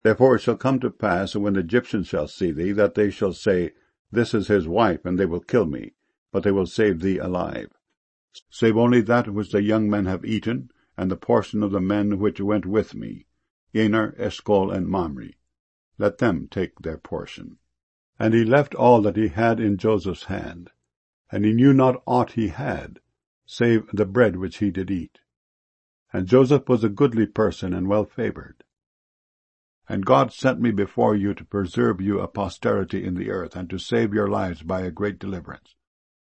Therefore it shall come to pass, when the Egyptians shall see thee, that they shall say, This is his wife, and they will kill me, but they will save thee alive. Save only that which the young men have eaten, and the portion of the men which went with me, Aner, Eshcol, and Mamre. Let them take their portion. And he left all that he had in Joseph's hand, and he knew not aught he had, save the bread which he did eat. And Joseph was a goodly person and well favored. And God sent me before you to preserve you a posterity in the earth, and to save your lives by a great deliverance.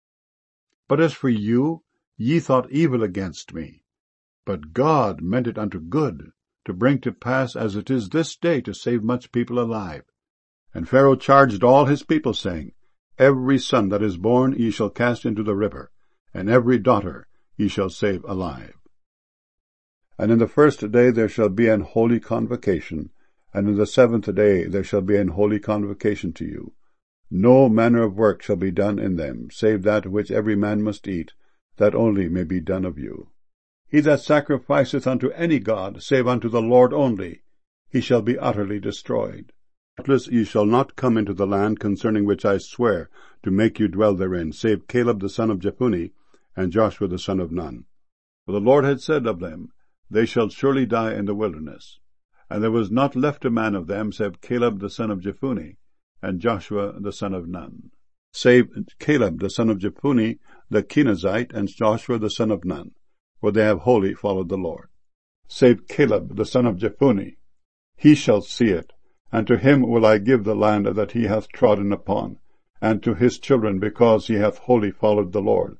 But as for you, ye thought evil against me, but God meant it unto good, to bring to pass as it is this day, to save much people alive. And Pharaoh charged all his people, saying, Every son that is born ye shall cast into the river, and every daughter ye shall save alive. And in the 1st day there shall be an holy convocation, and in the 7th day there shall be an holy convocation to you. No manner of work shall be done in them, save that which every man must eat, that only may be done of you. He that sacrificeth unto any god, save unto the Lord only, he shall be utterly destroyed. Doubtless ye shall not come into the land concerning which I swear to make you dwell therein, save Caleb the son of Jephunneh, and Joshua the son of Nun. For the Lord had said of them, They shall surely die in the wilderness. And there was not left a man of them, save Caleb the son of Jephunneh, and Joshua the son of Nun. Save Caleb the son of Jephunneh, the Kenizzite, and Joshua the son of Nun, for they have wholly followed the Lord. Save Caleb the son of Jephunneh, he shall see it, and to him will I give the land that he hath trodden upon, and to his children, because he hath wholly followed the Lord.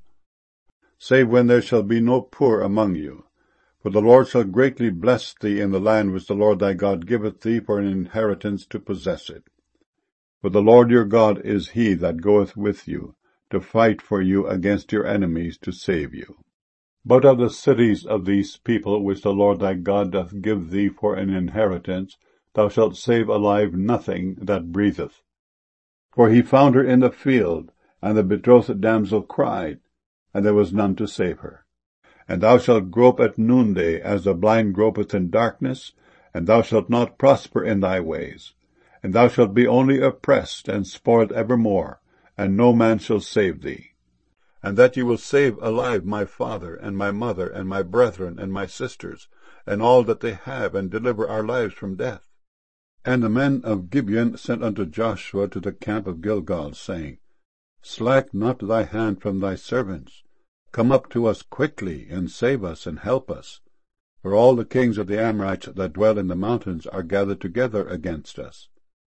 Save when there shall be no poor among you. For the Lord shall greatly bless thee in the land which the Lord thy God giveth thee for an inheritance to possess it. For the Lord your God is he that goeth with you, to fight for you against your enemies, to save you. But of the cities of these people which the Lord thy God doth give thee for an inheritance, thou shalt save alive nothing that breatheth. For he found her in the field, and the betrothed damsel cried, and there was none to save her. And thou shalt grope at noonday, as the blind gropeth in darkness, and thou shalt not prosper in thy ways. And thou shalt be only oppressed and spoiled evermore, and no man shall save thee. And that ye will save alive my father, and my mother, and my brethren, and my sisters, and all that they have, and deliver our lives from death. And the men of Gibeon sent unto Joshua to the camp of Gilgal, saying, Slack not thy hand from thy servants. Come up to us quickly, and save us, and help us. For all the kings of the Amorites that dwell in the mountains are gathered together against us.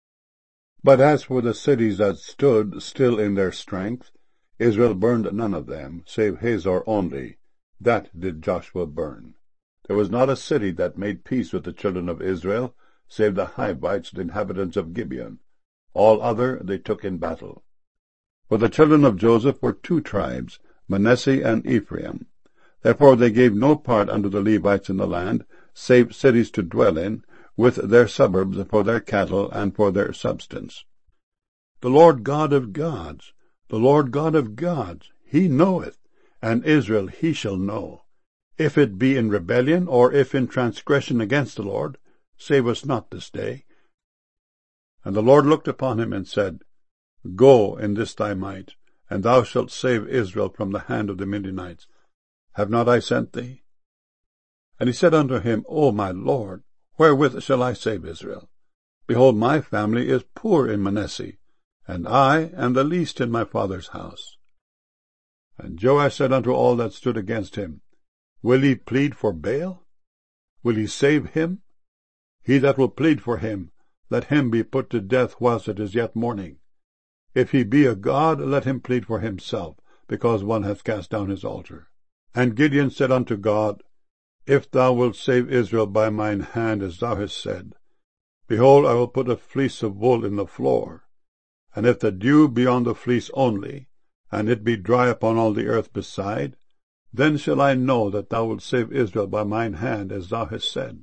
But as for the cities that stood still in their strength, Israel burned none of them, save Hazor only. That did Joshua burn. There was not a city that made peace with the children of Israel, save the Hivites, the inhabitants of Gibeon. All other they took in battle. For the children of Joseph were 2 tribes, Manasseh and Ephraim. Therefore they gave no part unto the Levites in the land, save cities to dwell in, with their suburbs for their cattle and for their substance. The Lord God of gods, the Lord God of gods, he knoweth, and Israel he shall know. If it be in rebellion, or if in transgression against the Lord, save us not this day. And the Lord looked upon him and said, Go in this thy might, and thou shalt save Israel from the hand of the Midianites. Have not I sent thee? And he said unto him, O my Lord, wherewith shall I save Israel? Behold, my family is poor in Manasseh, and I am the least in my father's house. And Joash said unto all that stood against him, Will he plead for Baal? Will he save him? He that will plead for him, let him be put to death whilst it is yet morning. If he be a god, let him plead for himself, because one hath cast down his altar. And Gideon said unto God, If thou wilt save Israel by mine hand, as thou hast said, behold, I will put a fleece of wool in the floor. And if the dew be on the fleece only, and it be dry upon all the earth beside, then shall I know that thou wilt save Israel by mine hand, as thou hast said.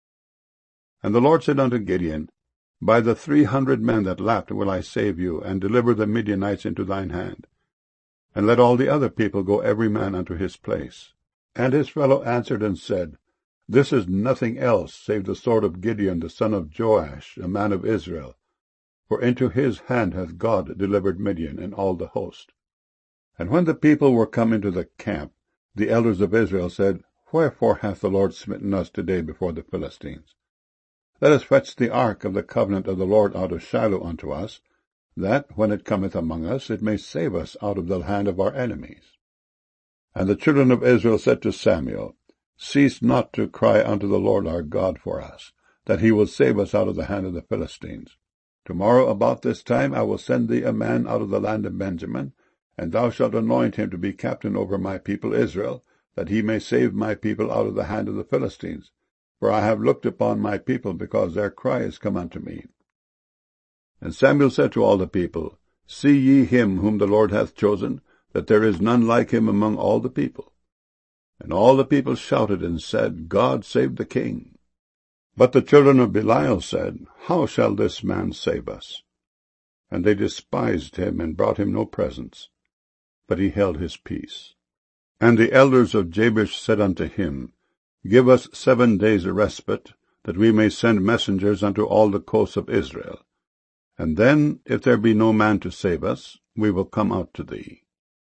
And the Lord said unto Gideon, By the 300 men that lapped will I save you, and deliver the Midianites into thine hand. And let all the other people go every man unto his place. And his fellow answered and said, This is nothing else save the sword of Gideon the son of Joash, a man of Israel. For into his hand hath God delivered Midian and all the host. And when the people were come into the camp, the elders of Israel said, Wherefore hath the Lord smitten us today before the Philistines? Let us fetch the ark of the covenant of the Lord out of Shiloh unto us, that, when it cometh among us, it may save us out of the hand of our enemies. And the children of Israel said to Samuel, Cease not to cry unto the Lord our God for us, that he will save us out of the hand of the Philistines. Tomorrow about this time I will send thee a man out of the land of Benjamin, and thou shalt anoint him to be captain over my people Israel, that he may save my people out of the hand of the Philistines. For I have looked upon my people, because their cry is come unto me. And Samuel said to all the people, See ye him whom the Lord hath chosen, that there is none like him among all the people. And all the people shouted and said, God save the king. But the children of Belial said, How shall this man save us? And they despised him, and brought him no presents. But he held his peace. And the elders of Jabesh said unto him, Give us 7 days a respite, that we may send messengers unto all the coasts of Israel. And then, if there be no man to save us, we will come out to thee.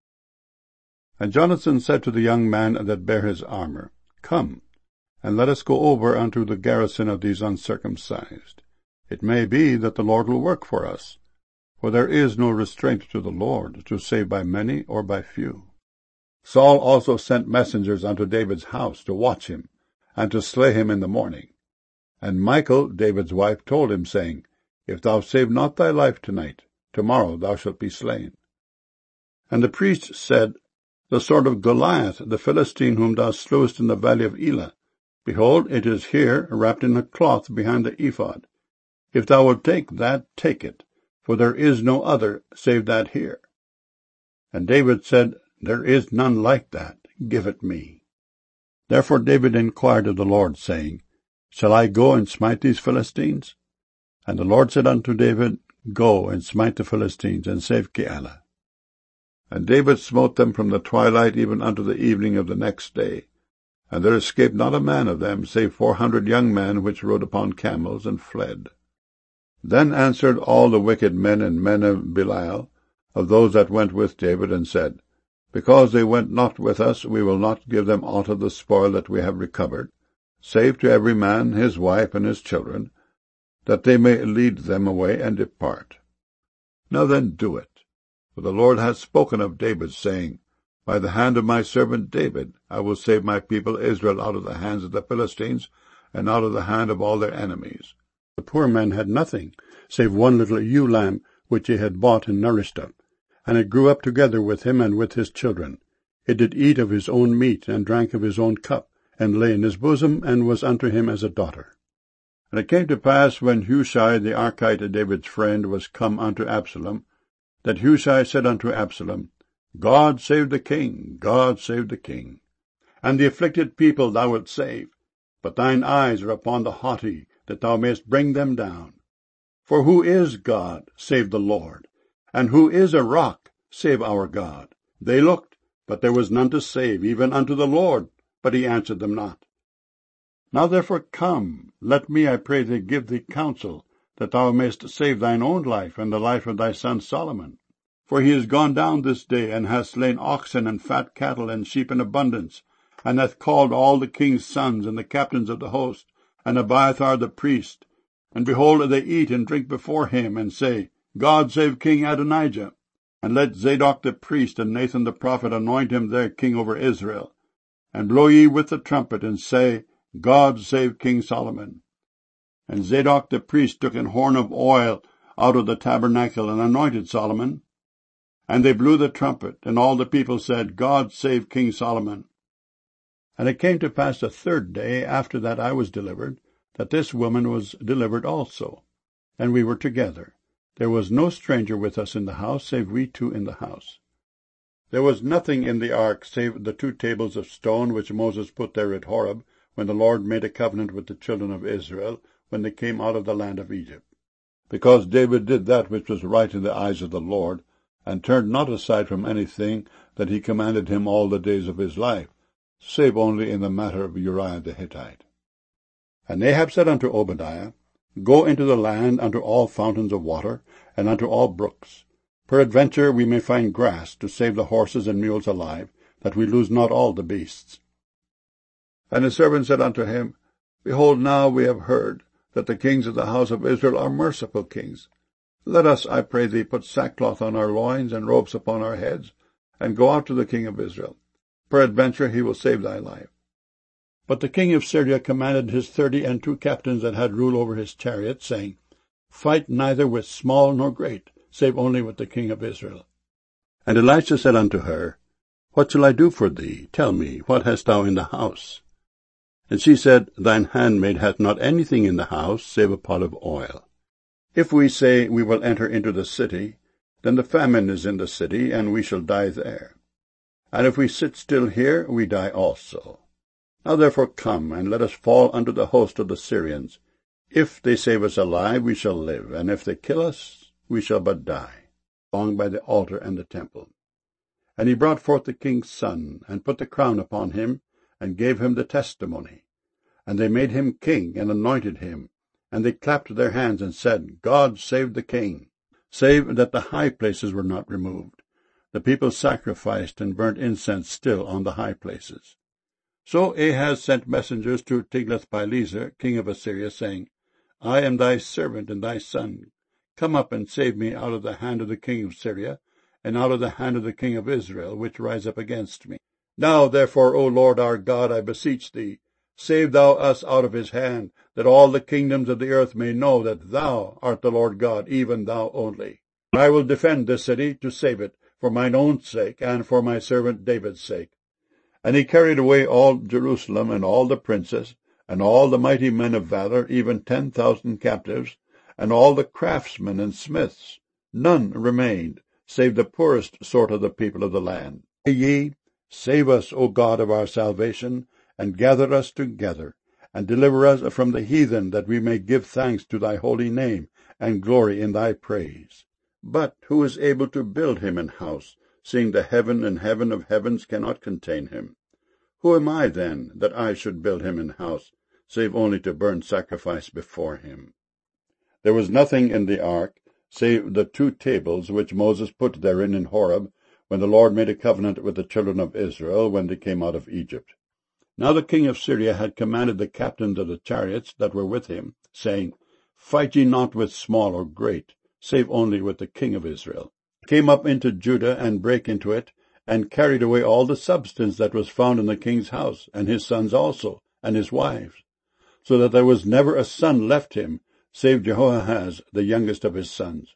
And Jonathan said to the young man that bare his armor, Come, and let us go over unto the garrison of these uncircumcised. It may be that the Lord will work for us, for there is no restraint to the Lord, to save by many or by few. Saul also sent messengers unto David's house to watch him, and to slay him in the morning. And Michal, David's wife, told him, saying, If thou save not thy life tonight, tomorrow thou shalt be slain. And the priest said, The sword of Goliath, the Philistine whom thou slewest in the valley of Elah, behold, it is here, wrapped in a cloth behind the ephod. If thou wilt take that, take it, for there is no other save that here. And David said, There is none like that, give it me. Therefore David inquired of the Lord, saying, Shall I go and smite these Philistines? And the Lord said unto David, Go and smite the Philistines, and save Keilah. And David smote them from the twilight even unto the evening of the next day. And there escaped not a man of them, save 400 young men which rode upon camels, and fled. Then answered all the wicked men and men of Belial, of those that went with David, and said, Because they went not with us, we will not give them aught of the spoil that we have recovered, save to every man his wife and his children, that they may lead them away and depart. Now then do it, for the Lord hath spoken of David, saying, By the hand of my servant David I will save my people Israel out of the hands of the Philistines, and out of the hand of all their enemies. The poor man had nothing, save one little ewe lamb, which he had bought and nourished up. And it grew up together with him and with his children. It did eat of his own meat, and drank of his own cup, and lay in his bosom, and was unto him as a daughter. And it came to pass, when Hushai the Archite, David's friend, was come unto Absalom, that Hushai said unto Absalom, God save the king, God save the king. And the afflicted people thou wilt save, but thine eyes are upon the haughty, that thou mayest bring them down. For who is God, save the Lord? And who is a rock, save our God? They looked, but there was none to save, even unto the Lord, but he answered them not. Now therefore come, let me, I pray thee, give thee counsel, that thou mayest save thine own life, and the life of thy son Solomon. For he is gone down this day, and hath slain oxen and fat cattle and sheep in abundance, and hath called all the king's sons and the captains of the host, and Abiathar the priest. And behold, they eat and drink before him, and say, God save King Adonijah. And let Zadok the priest and Nathan the prophet anoint him their king over Israel. And blow ye with the trumpet, and say, God save King Solomon. And Zadok the priest took an horn of oil out of the tabernacle, and anointed Solomon. And they blew the trumpet, and all the people said, God save King Solomon. And it came to pass the 3rd day after that I was delivered, that this woman was delivered also. And we were together. There was no stranger with us in the house, save we two in the house. There was nothing in the ark, save the 2 tables of stone which Moses put there at Horeb, when the Lord made a covenant with the children of Israel, when they came out of the land of Egypt. Because David did that which was right in the eyes of the Lord, and turned not aside from anything that he commanded him all the days of his life, save only in the matter of Uriah the Hittite. And Ahab said unto Obadiah, Go into the land unto all fountains of water, and unto all brooks. Peradventure we may find grass to save the horses and mules alive, that we lose not all the beasts. And his servant said unto him, Behold, now we have heard that the kings of the house of Israel are merciful kings. Let us, I pray thee, put sackcloth on our loins and ropes upon our heads, and go out to the king of Israel. Peradventure he will save thy life. But the king of Syria commanded his 32 captains that had rule over his chariots, saying, Fight neither with small nor great, save only with the king of Israel. And Elisha said unto her, What shall I do for thee? Tell me, what hast thou in the house? And she said, Thine handmaid hath not anything in the house, save a pot of oil. If we say, We will enter into the city, then the famine is in the city, and we shall die there. And if we sit still here, we die also. Now therefore come, and let us fall unto the host of the Syrians. If they save us alive, we shall live, and if they kill us, we shall but die, along by the altar and the temple. And he brought forth the king's son, and put the crown upon him, and gave him the testimony. And they made him king, and anointed him. And they clapped their hands, and said, God save the king, save that the high places were not removed. The people sacrificed and burnt incense still on the high places. So Ahaz sent messengers to Tiglath-Pileser, king of Assyria, saying, I am thy servant and thy son. Come up and save me out of the hand of the king of Syria, and out of the hand of the king of Israel, which rise up against me. Now therefore, O Lord our God, I beseech thee, save thou us out of his hand, that all the kingdoms of the earth may know that thou art the Lord God, even thou only. I will defend this city to save it, for mine own sake, and for my servant David's sake. And he carried away all Jerusalem, and all the princes, and all the mighty men of valor, even 10,000 captives, and all the craftsmen and smiths. None remained, save the poorest sort of the people of the land. Say ye, Save us, O God of our salvation, and gather us together, and deliver us from the heathen, that we may give thanks to thy holy name, and glory in thy praise. But who is able to build him an house, seeing the heaven and heaven of heavens cannot contain him? Who am I, then, that I should build him an house, save only to burn sacrifice before him? There was nothing in the ark, save the 2 tables which Moses put therein in Horeb, when the Lord made a covenant with the children of Israel when they came out of Egypt. Now the king of Syria had commanded the captains of the chariots that were with him, saying, Fight ye not with small or great, save only with the king of Israel. He came up into Judah, and brake into it, and carried away all the substance that was found in the king's house, and his sons also, and his wives, so that there was never a son left him, save Jehoahaz, the youngest of his sons.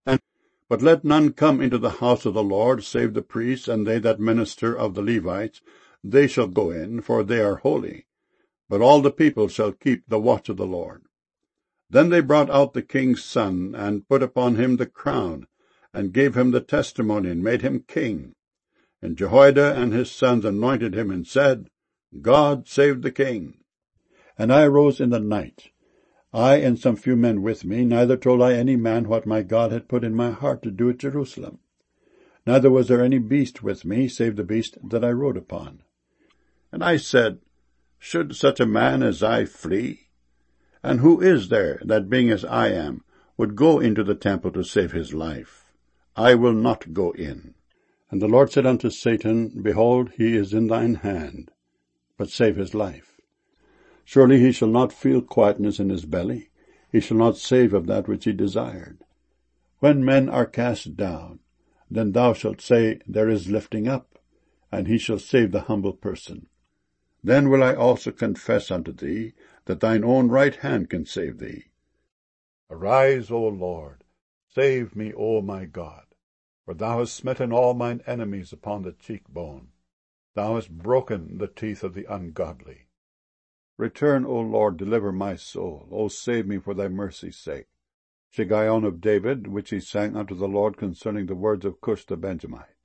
But let none come into the house of the Lord, save the priests, and they that minister of the Levites. They shall go in, for they are holy. But all the people shall keep the watch of the Lord. Then they brought out the king's son, and put upon him the crown, and gave him the testimony, and made him king. And Jehoiada and his sons anointed him, and said, God save the king. And I arose in the night, I and some few men with me, neither told I any man what my God had put in my heart to do at Jerusalem. Neither was there any beast with me, save the beast that I rode upon. And I said, Should such a man as I flee? And who is there that, being as I am, would go into the temple to save his life? I will not go in. And the Lord said unto Satan, Behold, he is in thine hand, but save his life. Surely he shall not feel quietness in his belly, he shall not save of that which he desired. When men are cast down, then thou shalt say, There is lifting up, and he shall save the humble person. Then will I also confess unto thee, that thine own right hand can save thee. Arise, O Lord, save me, O my God, for thou hast smitten all mine enemies upon the cheekbone. Thou hast broken the teeth of the ungodly. Return, O Lord, deliver my soul. O save me for thy mercy's sake. Shiggaion of David, which he sang unto the Lord concerning the words of Cush the Benjamite.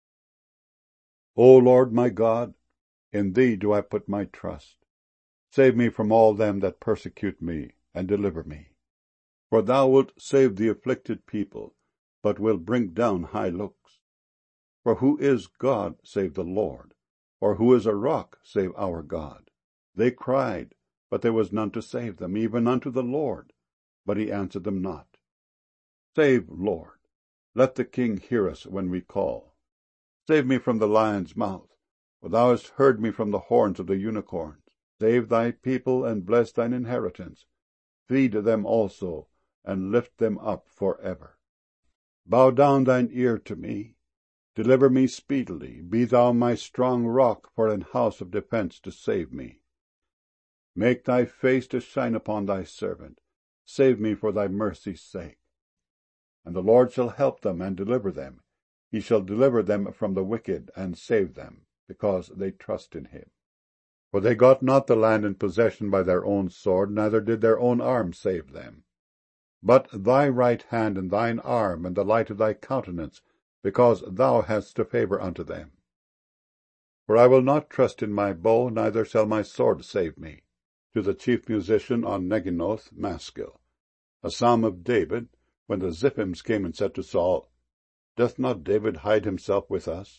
O Lord my God, in thee do I put my trust. Save me from all them that persecute me, and deliver me. For thou wilt save the afflicted people, but wilt bring down high looks. For who is God save the Lord? Or who is a rock save our God? They cried, but there was none to save them, even unto the Lord. But he answered them not. Save, Lord. Let the king hear us when we call. Save me from the lion's mouth, for thou hast heard me from the horns of the unicorns. Save thy people, and bless thine inheritance. Feed them also, and lift them up for ever. Bow down thine ear to me. Deliver me speedily. Be thou my strong rock for an house of defence to save me. Make thy face to shine upon thy servant. Save me for thy mercy's sake. And the Lord shall help them and deliver them. He shall deliver them from the wicked and save them, because they trust in him. For they got not the land in possession by their own sword, neither did their own arm save them. But thy right hand and thine arm and the light of thy countenance, because thou hast a favour unto them. For I will not trust in my bow, neither shall my sword save me. To the chief musician on Neginoth, Maskil. A psalm of David, when the Ziphims came and said to Saul, Doth not David hide himself with us?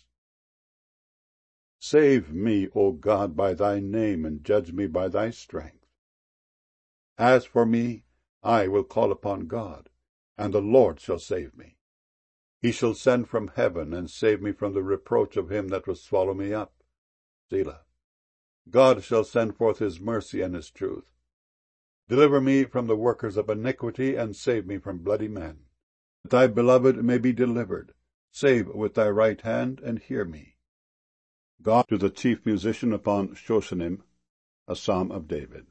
Save me, O God, by thy name, and judge me by thy strength. As for me, I will call upon God, and the Lord shall save me. He shall send from heaven, and save me from the reproach of him that will swallow me up. Selah. God shall send forth his mercy and his truth. Deliver me from the workers of iniquity, and save me from bloody men. That thy beloved may be delivered. Save with thy right hand, and hear me. God to the chief musician upon Shoshanim, a psalm of David.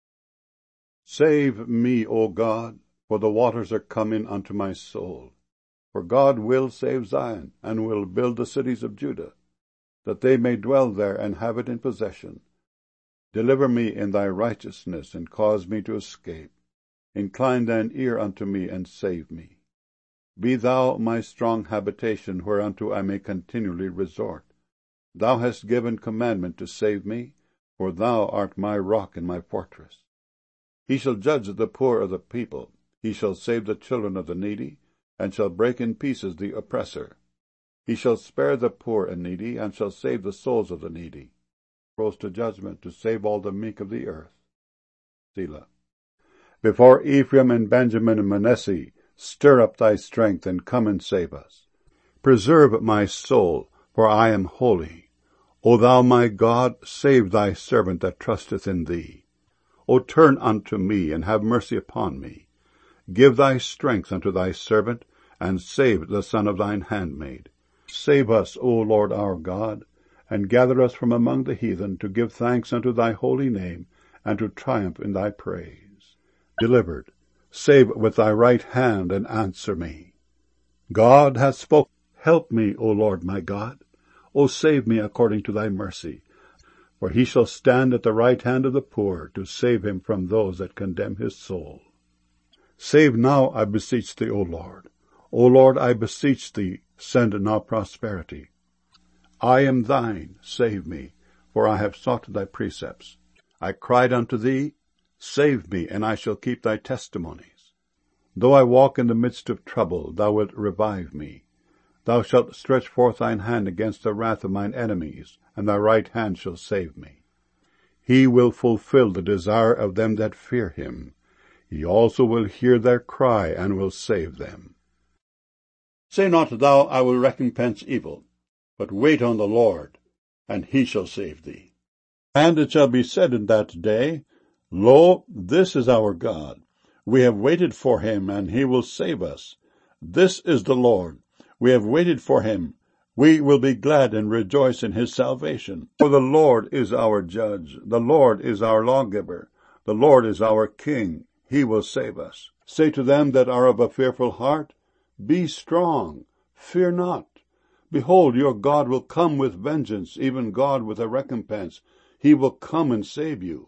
Save me, O God, for the waters are come in unto my soul. For God will save Zion, and will build the cities of Judah, that they may dwell there and have it in possession. Deliver me in thy righteousness, and cause me to escape. Incline thine ear unto me, and save me. Be thou my strong habitation, whereunto I may continually resort. Thou hast given commandment to save me, for thou art my rock and my fortress. He shall judge the poor of the people. He shall save the children of the needy, and shall break in pieces the oppressor. He shall spare the poor and needy, and shall save the souls of the needy. Rose to judgment to save all the meek of the earth. Selah. Before Ephraim and Benjamin and Manasseh, stir up thy strength, and come and save us. Preserve my soul, for I am holy. O thou my God, save thy servant that trusteth in thee. O turn unto me, and have mercy upon me. Give thy strength unto thy servant, and save the son of thine handmaid. Save us, O Lord our God, and gather us from among the heathen, to give thanks unto thy holy name, and to triumph in thy praise. Delivered, save with thy right hand, and answer me. God hath spoken. Help me, O Lord my God. O save me according to thy mercy. For he shall stand at the right hand of the poor, to save him from those that condemn his soul. Save now, I beseech thee, O Lord. O Lord, I beseech thee, send now prosperity. I am thine, save me, for I have sought thy precepts. I cried unto thee, save me, and I shall keep thy testimonies. Though I walk in the midst of trouble, thou wilt revive me. Thou shalt stretch forth thine hand against the wrath of mine enemies, and thy right hand shall save me. He will fulfill the desire of them that fear him. He also will hear their cry, and will save them. Say not thou, I will recompense evil, but wait on the Lord, and he shall save thee. And it shall be said in that day, Lo, this is our God. We have waited for him, and he will save us. This is the Lord. We have waited for him. We will be glad and rejoice in his salvation. For the Lord is our judge. The Lord is our lawgiver. The Lord is our king. He will save us. Say to them that are of a fearful heart, Be strong, fear not. Behold, your God will come with vengeance, even God with a recompense. He will come and save you.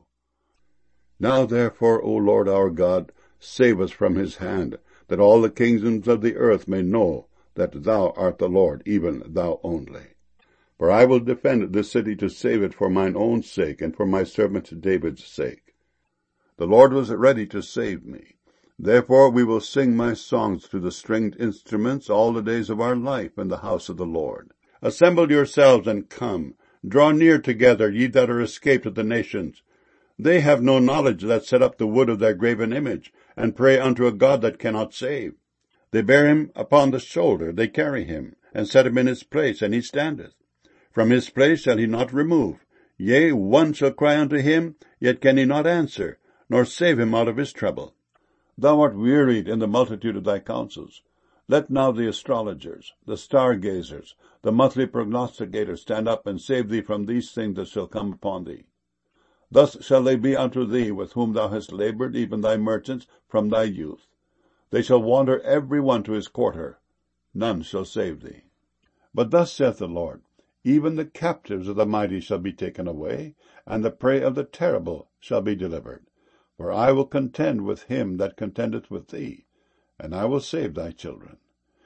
Now therefore, O Lord our God, save us from his hand, that all the kingdoms of the earth may know that thou art the Lord, even thou only. For I will defend this city to save it for mine own sake, and for my servant David's sake. The Lord was ready to save me. Therefore we will sing my songs to the stringed instruments all the days of our life in the house of the Lord. Assemble yourselves and come. Draw near together, ye that are escaped of the nations. They have no knowledge that set up the wood of their graven image, and pray unto a God that cannot save. They bear him upon the shoulder, they carry him, and set him in his place, and he standeth. From his place shall he not remove. Yea, one shall cry unto him, yet can he not answer, nor save him out of his trouble. Thou art wearied in the multitude of thy counsels. Let now the astrologers, the star-gazers, the monthly prognosticators stand up and save thee from these things that shall come upon thee. Thus shall they be unto thee with whom thou hast labored, even thy merchants, from thy youth. They shall wander every one to his quarter. None shall save thee. But thus saith the Lord, even the captives of the mighty shall be taken away, and the prey of the terrible shall be delivered. For I will contend with him that contendeth with thee, and I will save thy children.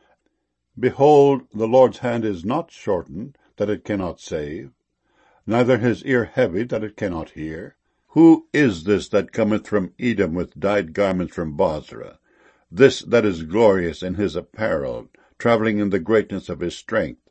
Behold, the Lord's hand is not shortened, that it cannot save, neither his ear heavy, that it cannot hear. Who is this that cometh from Edom with dyed garments from Bozrah? This that is glorious in his apparel, travelling in the greatness of his strength.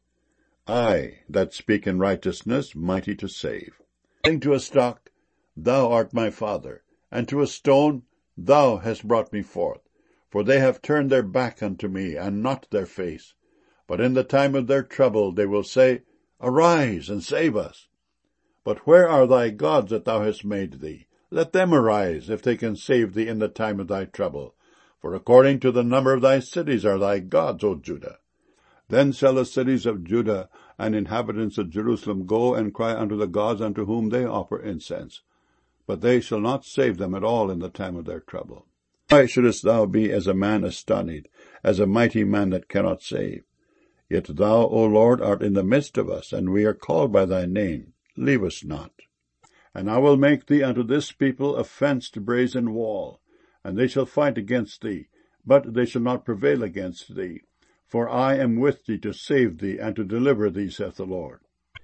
I, that speak in righteousness, mighty to save. Saying to a stock, Thou art my father, and to a stone, Thou hast brought me forth. For they have turned their back unto me, and not their face. But in the time of their trouble they will say, Arise, and save us. But where are thy gods that thou hast made thee? Let them arise, if they can save thee in the time of thy trouble. For according to the number of thy cities are thy gods, O Judah. Then shall the cities of Judah and inhabitants of Jerusalem go and cry unto the gods unto whom they offer incense. But they shall not save them at all in the time of their trouble. Why shouldest thou be as a man astonished, as a mighty man that cannot save? Yet thou, O Lord, art in the midst of us, and we are called by thy name. Leave us not. And I will make thee unto this people a fenced brazen wall, and they shall fight against thee, but they shall not prevail against thee. For I am with thee to save thee and to deliver thee, saith the Lord.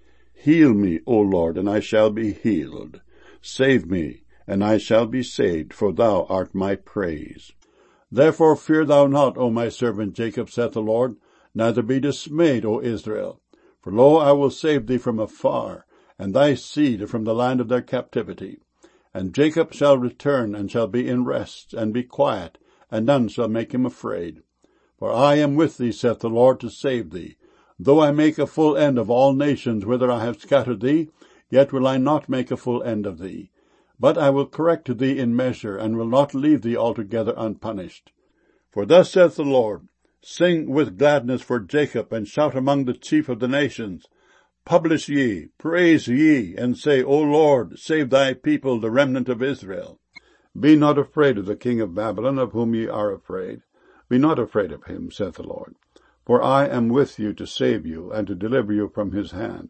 Heal me, O Lord, and I shall be healed. Save me, and I shall be saved, for thou art my praise. Therefore fear thou not, O my servant Jacob, saith the Lord, neither be dismayed, O Israel. For lo, I will save thee from afar, and thy seed from the land of their captivity. And Jacob shall return, and shall be in rest, and be quiet, and none shall make him afraid. For I am with thee, saith the Lord, to save thee. Though I make a full end of all nations whither I have scattered thee, yet will I not make a full end of thee. But I will correct thee in measure, and will not leave thee altogether unpunished. For thus saith the Lord, Sing with gladness for Jacob, and shout among the chief of the nations. Publish ye, praise ye, and say, O Lord, save thy people, the remnant of Israel. Be not afraid of the king of Babylon, of whom ye are afraid. Be not afraid of him, saith the Lord. For I am with you to save you, and to deliver you from his hand.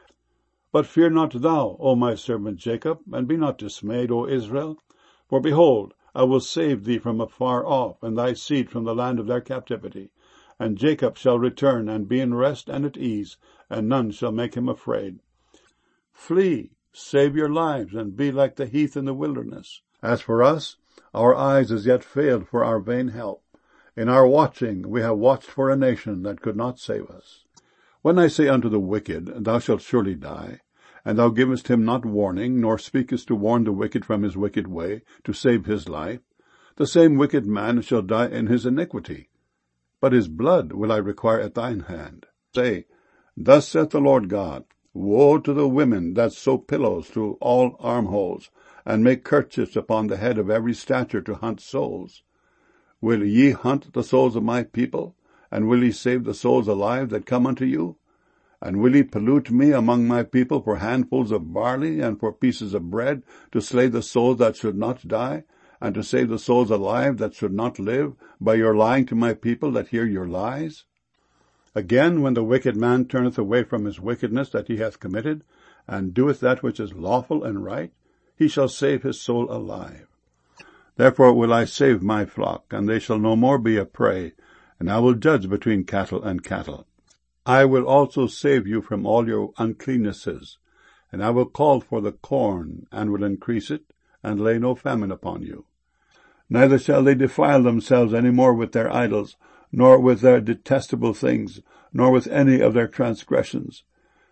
But fear not thou, O my servant Jacob, and be not dismayed, O Israel. For behold, I will save thee from afar off, and thy seed from the land of their captivity. And Jacob shall return, and be in rest and at ease, and none shall make him afraid. Flee, save your lives, and be like the heath in the wilderness. As for us, our eyes as yet failed for our vain help. In our watching we have watched for a nation that could not save us. When I say unto the wicked, Thou shalt surely die, and thou givest him not warning, nor speakest to warn the wicked from his wicked way, to save his life, the same wicked man shall die in his iniquity. But his blood will I require at thine hand. Say, Thus saith the Lord God, Woe to the women that sew pillows through all armholes, and make kerchiefs upon the head of every stature to hunt souls. Will ye hunt the souls of my people? And will ye save the souls alive that come unto you? And will ye pollute me among my people for handfuls of barley and for pieces of bread, to slay the souls that should not die, and to save the souls alive that should not live, by your lying to my people that hear your lies? Again, when the wicked man turneth away from his wickedness that he hath committed, and doeth that which is lawful and right, he shall save his soul alive. Therefore will I save my flock, and they shall no more be a prey, and I will judge between cattle and cattle. I will also save you from all your uncleannesses, and I will call for the corn, and will increase it, and lay no famine upon you. Neither shall they defile themselves any more with their idols, nor with their detestable things, nor with any of their transgressions.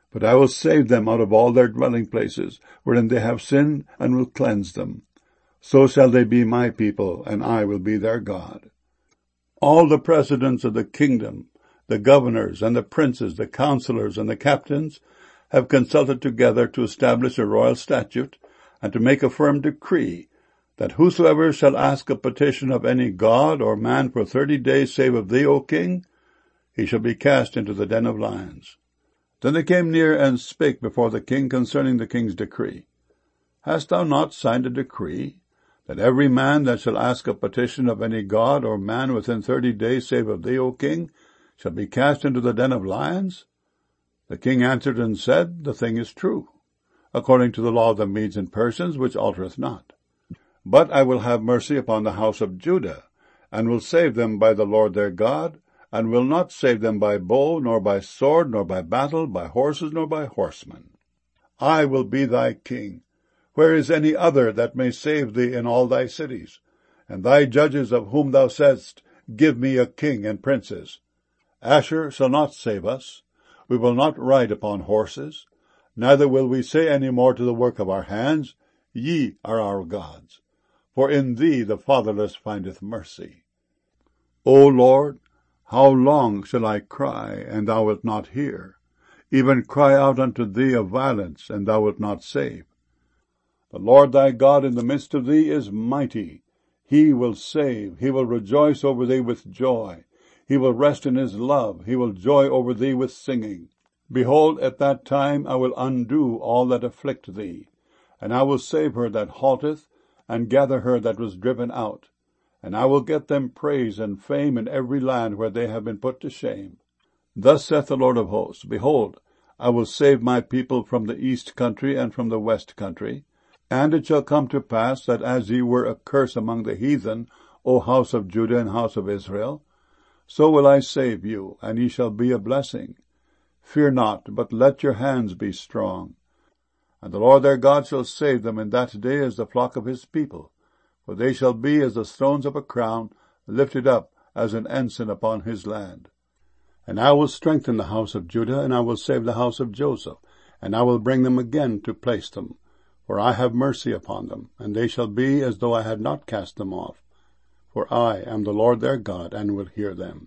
But I will save them out of all their dwelling places, wherein they have sinned, and will cleanse them. So shall they be my people, and I will be their God. All the presidents of the kingdom, the governors and the princes, the counselors and the captains, have consulted together to establish a royal statute, and to make a firm decree, that whosoever shall ask a petition of any god or man for 30 days, save of thee, O king, he shall be cast into the den of lions. Then they came near and spake before the king concerning the king's decree. Hast thou not signed a decree, that every man that shall ask a petition of any god or man within 30 days, save of thee, O king, shall be cast into the den of lions? The king answered and said, The thing is true, according to the law of the Medes and Persians, which altereth not. But I will have mercy upon the house of Judah, and will save them by the Lord their God, and will not save them by bow, nor by sword, nor by battle, by horses, nor by horsemen. I will be thy king. Where is any other that may save thee in all thy cities? And thy judges of whom thou saidst, Give me a king and princes. Asher shall not save us. We will not ride upon horses. Neither will we say any more to the work of our hands, Ye are our gods. For in thee the fatherless findeth mercy. O Lord, how long shall I cry, and thou wilt not hear? Even cry out unto thee of violence, and thou wilt not save. The Lord thy God in the midst of thee is mighty. He will save. He will rejoice over thee with joy. He will rest in his love. He will joy over thee with singing. Behold, at that time I will undo all that afflict thee, and I will save her that halteth, and gather her that was driven out. And I will get them praise and fame in every land where they have been put to shame. Thus saith the Lord of hosts, Behold, I will save my people from the east country and from the west country. And it shall come to pass that as ye were a curse among the heathen, O house of Judah and house of Israel, so will I save you, and ye shall be a blessing. Fear not, but let your hands be strong. And the Lord their God shall save them in that day as the flock of his people. For they shall be as the stones of a crown, lifted up as an ensign upon his land. And I will strengthen the house of Judah, and I will save the house of Joseph, and I will bring them again to place them. For I have mercy upon them, and they shall be as though I had not cast them off. For I am the Lord their God, and will hear them.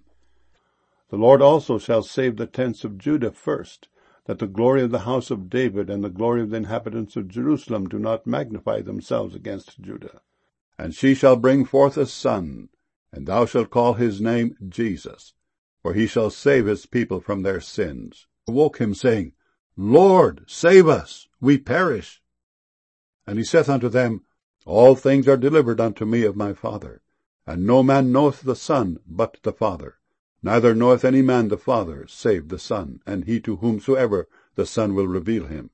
The Lord also shall save the tents of Judah first, that the glory of the house of David and the glory of the inhabitants of Jerusalem do not magnify themselves against Judah. And she shall bring forth a son, and thou shalt call his name Jesus, for he shall save his people from their sins. Awoke him, saying, Lord, save us, we perish. And he saith unto them, All things are delivered unto me of my Father, and no man knoweth the Son but the Father, neither knoweth any man the Father, save the Son, and he to whomsoever the Son will reveal him.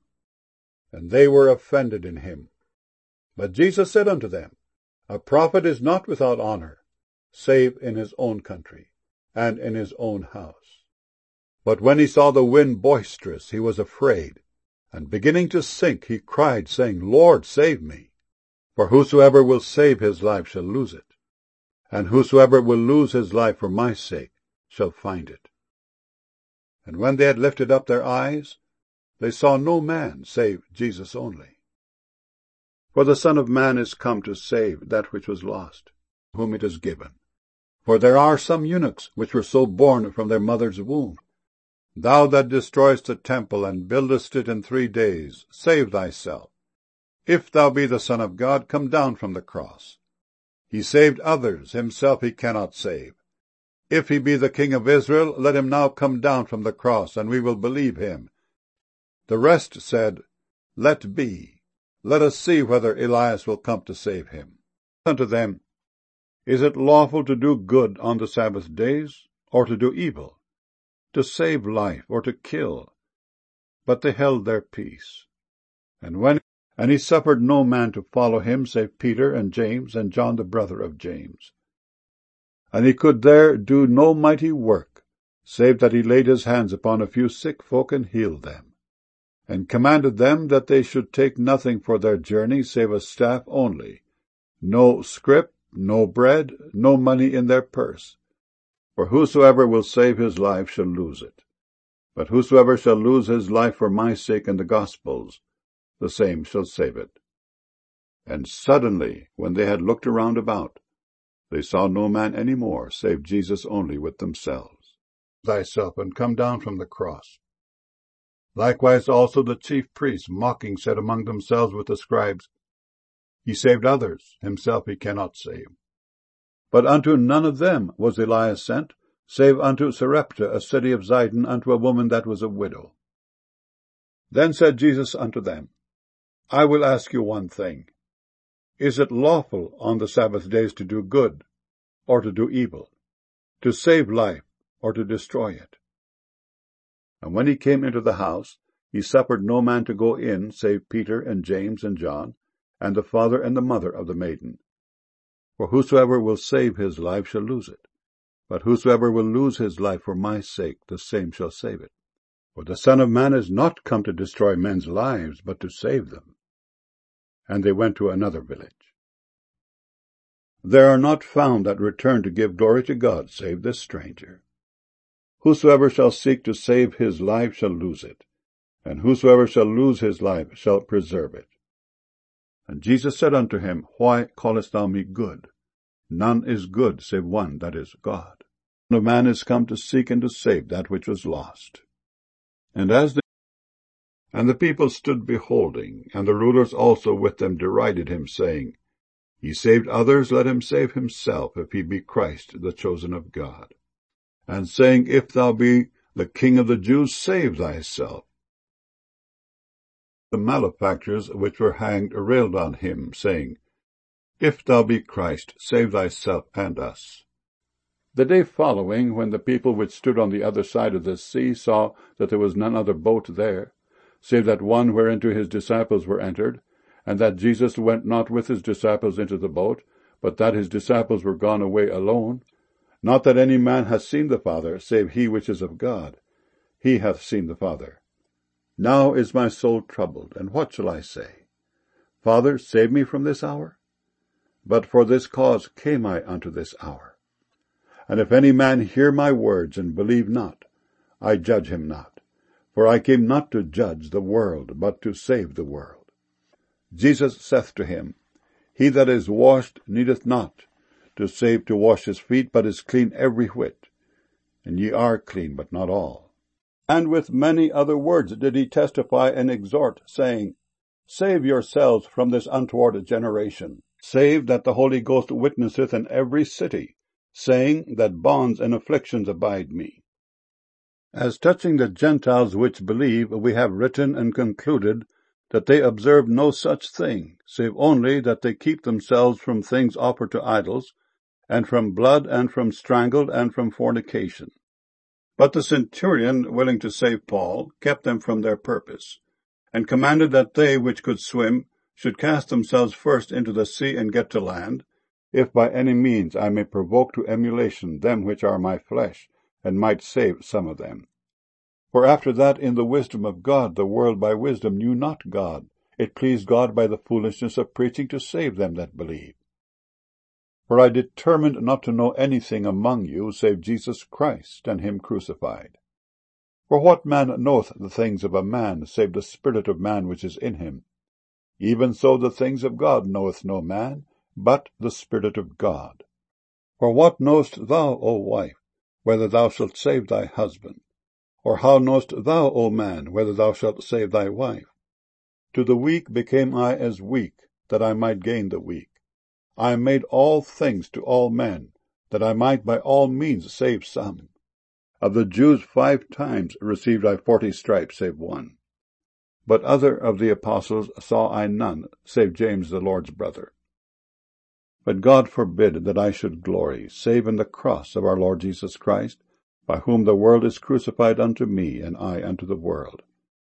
And they were offended in him. But Jesus said unto them, A prophet is not without honor, save in his own country, and in his own house. But when he saw the wind boisterous, he was afraid, and beginning to sink, he cried, saying, Lord, save me. For whosoever will save his life shall lose it, and whosoever will lose his life for my sake shall find it. And when they had lifted up their eyes, they saw no man save Jesus only. For the Son of Man is come to save that which was lost, whom it is given. For there are some eunuchs which were so born from their mother's womb. Thou that destroyest the temple, and buildest it in 3 days, save thyself. If thou be the Son of God, come down from the cross. He saved others, himself he cannot save. If he be the King of Israel, let him now come down from the cross, and we will believe him. The rest said, Let be. Let us see whether Elias will come to save him. Unto them, Is it lawful to do good on the Sabbath days, or to do evil? To save life, or to kill? But they held their peace. And he suffered no man to follow him, save Peter and James and John the brother of James. And he could there do no mighty work, save that he laid his hands upon a few sick folk and healed them, and commanded them that they should take nothing for their journey save a staff only, no scrip, no bread, no money in their purse. For whosoever will save his life shall lose it, But whosoever shall lose his life for my sake and the gospel's, the same shall save it. And suddenly, when they had looked around about, they saw no man any more, save Jesus only with themselves. Thyself, and come down from the cross. Likewise also the chief priests, mocking, said among themselves with the scribes, He saved others, himself he cannot save. But unto none of them was Elias sent, save unto Sarepta, a city of Zidon, unto a woman that was a widow. Then said Jesus unto them, I will ask you one thing. Is it lawful on the Sabbath days to do good, or to do evil, to save life, or to destroy it? And when he came into the house, he suffered no man to go in, save Peter and James and John, and the father and the mother of the maiden. For whosoever will save his life shall lose it, but whosoever will lose his life for my sake, the same shall save it. For the Son of Man is not come to destroy men's lives, but to save them. And they went to another village. There are not found that return to give glory to God, save this stranger. Whosoever shall seek to save his life shall lose it, and whosoever shall lose his life shall preserve it. And Jesus said unto him, Why callest thou me good? None is good save one, that is, God. The Son of Man is come to seek and to save that which was lost. And the people stood beholding, and the rulers also with them derided him, saying, He saved others, let him save himself, if he be Christ, the chosen of God. And saying, If thou be the King of the Jews, save thyself. The malefactors which were hanged railed on him, saying, If thou be Christ, save thyself and us. The day following, when the people which stood on the other side of the sea saw that there was none other boat there, save that one whereinto his disciples were entered, and that Jesus went not with his disciples into the boat, but that his disciples were gone away alone, not that any man hath seen the Father, save he which is of God. He hath seen the Father. Now is my soul troubled, and what shall I say? Father, save me from this hour? But for this cause came I unto this hour. And if any man hear my words, and believe not, I judge him not. For I came not to judge the world, but to save the world. Jesus saith to him, He that is washed needeth not to wash his feet, but is clean every whit. And ye are clean, but not all. And with many other words did he testify and exhort, saying, Save yourselves from this untoward generation. Save that the Holy Ghost witnesseth in every city, saying that bonds and afflictions abide me. As touching the Gentiles which believe, we have written and concluded that they observe no such thing, save only that they keep themselves from things offered to idols, and from blood, and from strangled, and from fornication. But the centurion, willing to save Paul, kept them from their purpose, and commanded that they which could swim should cast themselves first into the sea and get to land, if by any means I may provoke to emulation them which are my flesh, and might save some of them. For after that in the wisdom of God the world by wisdom knew not God, it pleased God by the foolishness of preaching to save them that believe. For I determined not to know anything among you save Jesus Christ, and him crucified. For what man knoweth the things of a man, save the spirit of man which is in him? Even so the things of God knoweth no man, but the Spirit of God. For what knowest thou, O wife, whether thou shalt save thy husband? Or how knowest thou, O man, whether thou shalt save thy wife? To the weak became I as weak, that I might gain the weak. I am made all things to all men, that I might by all means save some. Of the Jews 5 times received I 40 stripes, save one. But other of the apostles saw I none, save James the Lord's brother. But God forbid that I should glory, save in the cross of our Lord Jesus Christ, by whom the world is crucified unto me, and I unto the world.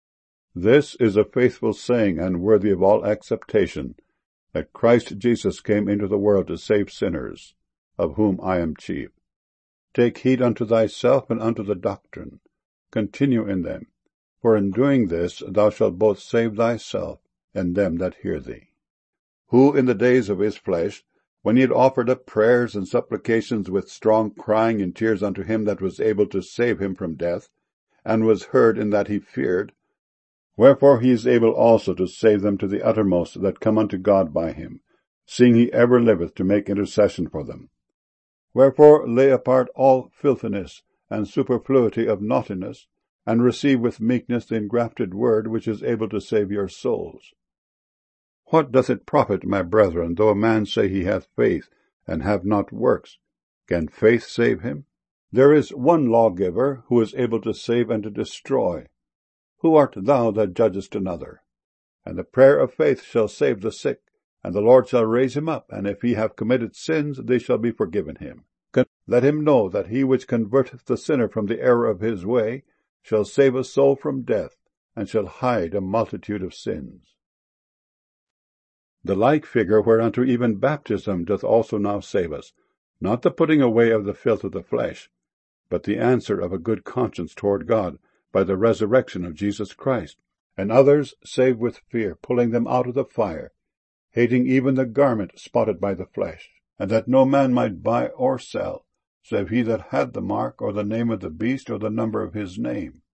This is a faithful saying, and worthy of all acceptation, that Christ Jesus came into the world to save sinners, of whom I am chief. Take heed unto thyself and unto the doctrine. Continue in them, for in doing this thou shalt both save thyself and them that hear thee. Who in the days of his flesh, when he had offered up prayers and supplications with strong crying and tears unto him that was able to save him from death, and was heard in that he feared. Wherefore he is able also to save them to the uttermost that come unto God by him, seeing he ever liveth to make intercession for them. Wherefore lay apart all filthiness and superfluity of naughtiness, and receive with meekness the engrafted word, which is able to save your souls. What doth it profit, my brethren, though a man say he hath faith, and have not works? Can faith save him? There is one lawgiver, who is able to save and to destroy. Who art thou that judgest another? And the prayer of faith shall save the sick, and the Lord shall raise him up, and if he have committed sins, they shall be forgiven him. Let him know that he which converteth the sinner from the error of his way shall save a soul from death, and shall hide a multitude of sins. The like figure whereunto even baptism doth also now save us, not the putting away of the filth of the flesh, but the answer of a good conscience toward God, by the resurrection of Jesus Christ, and others saved with fear, pulling them out of the fire, hating even the garment spotted by the flesh, and that no man might buy or sell, save he that had the mark, or the name of the beast, or the number of his name.